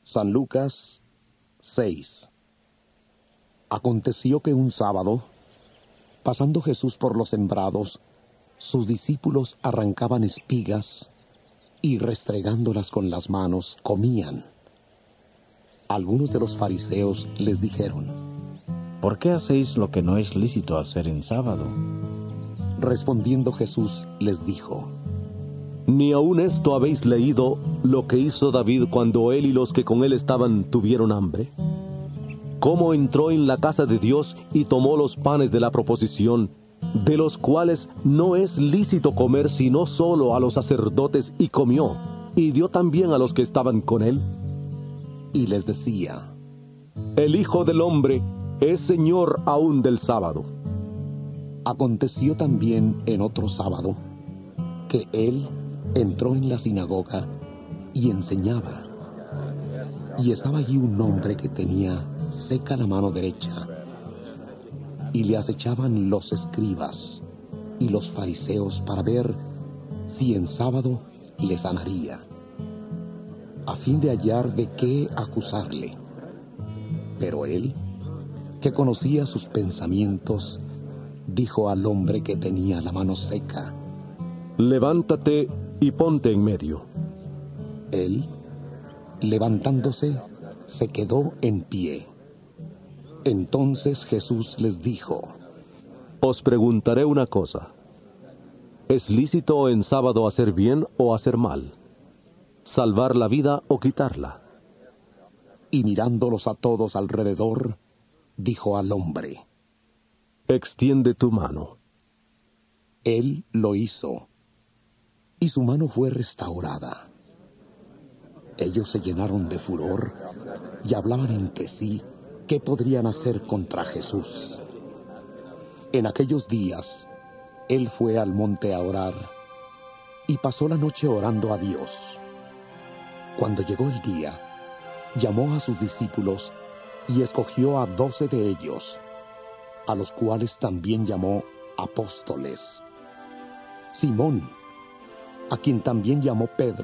San Lucas 6. Aconteció que un sábado, pasando Jesús por los sembrados, sus discípulos arrancaban espigas y restregándolas con las manos comían. Algunos de los fariseos les dijeron: ¿Por qué hacéis lo que no es lícito hacer en sábado? Respondiendo Jesús les dijo: ¿Ni aun esto habéis leído lo que hizo David cuando él y los que con él estaban tuvieron hambre? ¿Cómo entró en la casa de Dios y tomó los panes de la proposición, de los cuales no es lícito comer sino solo a los sacerdotes, y comió, y dio también a los que estaban con él? Y les decía: El Hijo del Hombre es Señor aún del sábado. Aconteció también en otro sábado que él entró en la sinagoga y enseñaba. Y estaba allí un hombre que tenía seca la mano derecha, y le acechaban los escribas y los fariseos para ver si en sábado le sanaría, a fin de hallar de qué acusarle. Pero él, que conocía sus pensamientos, dijo al hombre que tenía la mano seca: Levántate y ponte en medio. Él, levantándose, se quedó en pie. Entonces Jesús les dijo: Os preguntaré una cosa. ¿Es lícito en sábado hacer bien o hacer mal? ¿Salvar la vida o quitarla? Y mirándolos a todos alrededor, dijo al hombre: Extiende tu mano. Él lo hizo, y su mano fue restaurada. Ellos se llenaron de furor y hablaban entre sí qué podrían hacer contra Jesús. En aquellos días, él fue al monte a orar, y pasó la noche orando a Dios. Cuando llegó el día, llamó a sus discípulos y escogió a 12 de ellos, a los cuales también llamó apóstoles: Simón, a quien también llamó Pedro,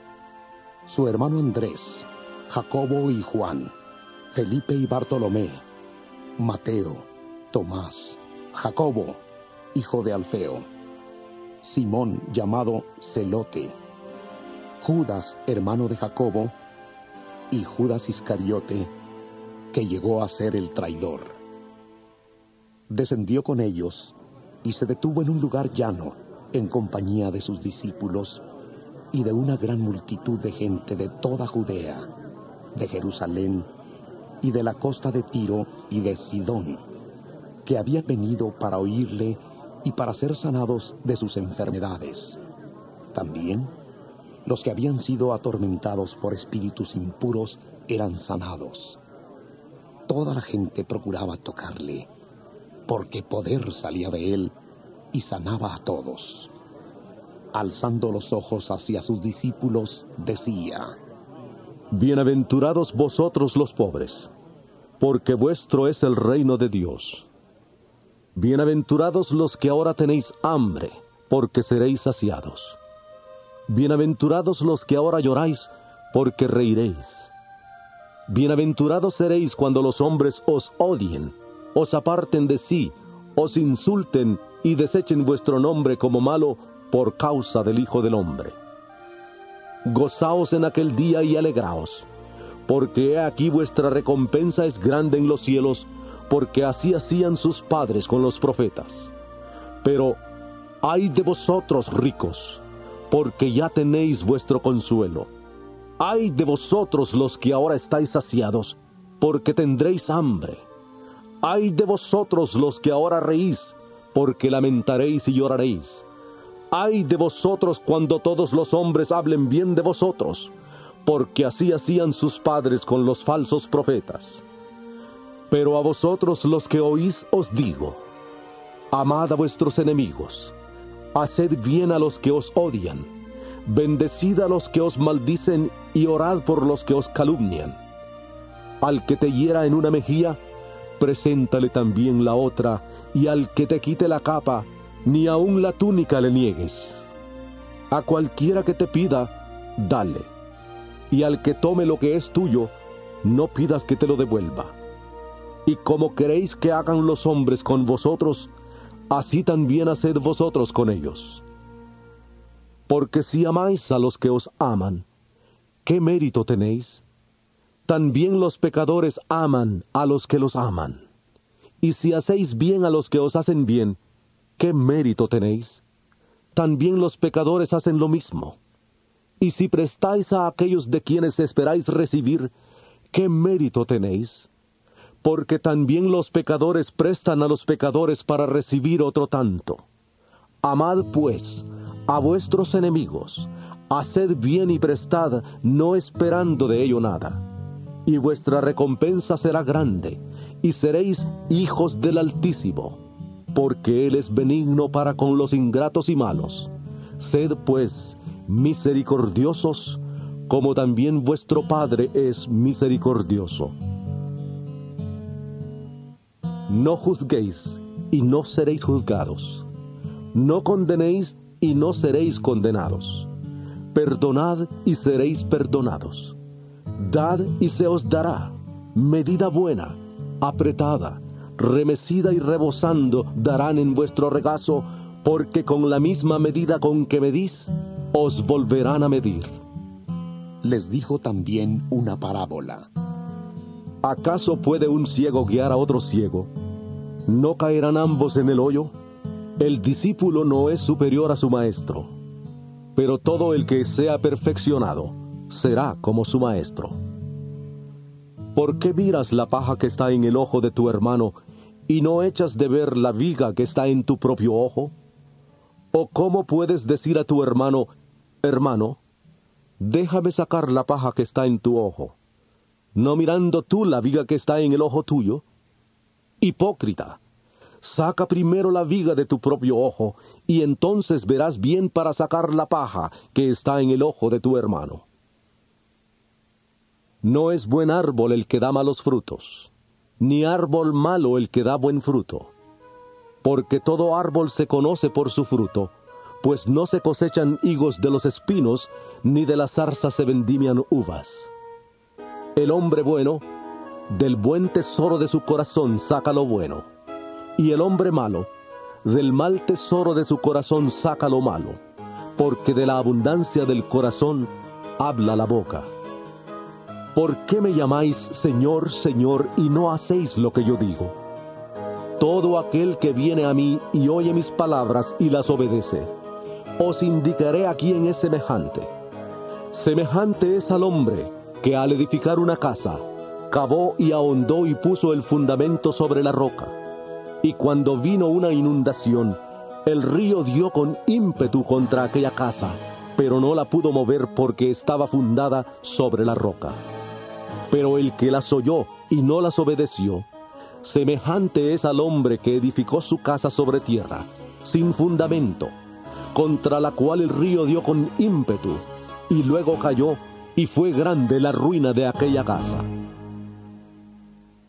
su hermano Andrés, Jacobo y Juan, Felipe y Bartolomé, Mateo, Tomás, Jacobo, hijo de Alfeo, Simón llamado Celote, Judas, hermano de Jacobo, y Judas Iscariote, que llegó a ser el traidor. Descendió con ellos y se detuvo en un lugar llano, en compañía de sus discípulos y de una gran multitud de gente de toda Judea, de Jerusalén y de la costa de Tiro y de Sidón, que habían venido para oírle y para ser sanados de sus enfermedades. También los que habían sido atormentados por espíritus impuros eran sanados. Toda la gente procuraba tocarle, porque poder salía de él y sanaba a todos. Alzando los ojos hacia sus discípulos, decía: Bienaventurados vosotros los pobres, porque vuestro es el reino de Dios. Bienaventurados los que ahora tenéis hambre, porque seréis saciados. Bienaventurados los que ahora lloráis, porque reiréis. Bienaventurados seréis cuando los hombres os odien, os aparten de sí, os insulten y desechen vuestro nombre como malo por causa del Hijo del Hombre. Gozaos en aquel día y alegraos, porque he aquí vuestra recompensa es grande en los cielos, porque así hacían sus padres con los profetas. Pero ay de vosotros ricos, porque ya tenéis vuestro consuelo. Ay de vosotros los que ahora estáis saciados, porque tendréis hambre. Ay de vosotros los que ahora reís, porque lamentaréis y lloraréis. Ay de vosotros cuando todos los hombres hablen bien de vosotros, porque así hacían sus padres con los falsos profetas. Pero a vosotros los que oís os digo: amad a vuestros enemigos, haced bien a los que os odian, bendecid a los que os maldicen y orad por los que os calumnian. Al que te hiera en una mejilla, preséntale también la otra, y al que te quite la capa, ni aun la túnica le niegues. A cualquiera que te pida, dale. y al que tome lo que es tuyo, no pidas que te lo devuelva. Y como queréis que hagan los hombres con vosotros, así también haced vosotros con ellos. Porque si amáis a los que os aman, ¿qué mérito tenéis? También los pecadores aman a los que los aman. Y si hacéis bien a los que os hacen bien, ¿qué mérito tenéis? También los pecadores hacen lo mismo. Y si prestáis a aquellos de quienes esperáis recibir, ¿qué mérito tenéis? Porque también los pecadores prestan a los pecadores para recibir otro tanto. Amad pues a vuestros enemigos, haced bien y prestad, no esperando de ello nada. Y vuestra recompensa será grande, y seréis hijos del Altísimo, porque Él es benigno para con los ingratos y malos. Sed pues misericordiosos, como también vuestro Padre es misericordioso. No juzguéis, y no seréis juzgados. No condenéis, y no seréis condenados. Perdonad, y seréis perdonados. Dad, y se os dará. Medida buena, apretada, remecida y rebosando, darán en vuestro regazo, porque con la misma medida con que medís, os volverán a medir. Les dijo también una parábola. ¿Acaso puede un ciego guiar a otro ciego? ¿No caerán ambos en el hoyo? El discípulo no es superior a su maestro, pero todo el que sea perfeccionado será como su maestro. ¿Por qué miras la paja que está en el ojo de tu hermano y no echas de ver la viga que está en tu propio ojo? ¿O cómo puedes decir a tu hermano, hermano, déjame sacar la paja que está en tu ojo, no mirando tú la viga que está en el ojo tuyo? Hipócrita, saca primero la viga de tu propio ojo, y entonces verás bien para sacar la paja que está en el ojo de tu hermano. No es buen árbol el que da malos frutos, ni árbol malo el que da buen fruto. Porque todo árbol se conoce por su fruto, pues no se cosechan higos de los espinos, ni de las zarzas se vendimian uvas. El hombre bueno, del buen tesoro de su corazón saca lo bueno, y el hombre malo, del mal tesoro de su corazón saca lo malo, porque de la abundancia del corazón habla la boca. ¿Por qué me llamáis Señor, Señor, y no hacéis lo que yo digo? Todo aquel que viene a mí y oye mis palabras y las obedece, os indicaré a quién es semejante. Semejante es al hombre que al edificar una casa, cavó y ahondó y puso el fundamento sobre la roca. Y cuando vino una inundación, el río dio con ímpetu contra aquella casa, pero no la pudo mover porque estaba fundada sobre la roca. Pero el que las oyó y no las obedeció, semejante es al hombre que edificó su casa sobre tierra, sin fundamento, contra la cual el río dio con ímpetu, y luego cayó, y fue grande la ruina de aquella casa.